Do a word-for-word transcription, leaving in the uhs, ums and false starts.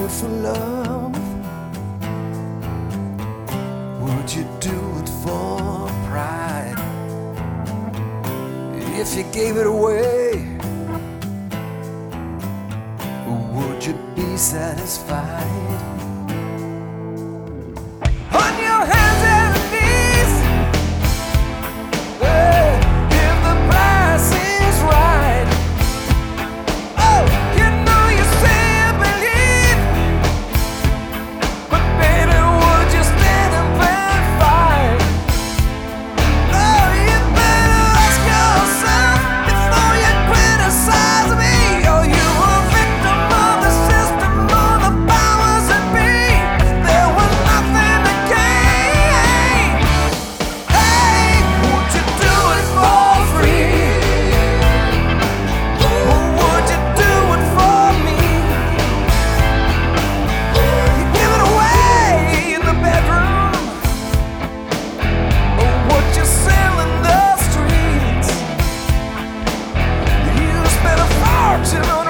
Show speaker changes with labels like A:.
A: it for love? Would you do it for pride? If you gave it away, would you be satisfied? On your hands and knees, hey, if the price is right. Oh, you know you say you believe, but baby, would you stand up and fight? Oh, you better ask yourself before you criticize me. Oh, you a victim of the system, of the powers that be. There was nothing to gain. Hey, would you do it for free? Or would you do it for me? You give it away in the bedroom, or would you sell in the streets? You spent a fortune on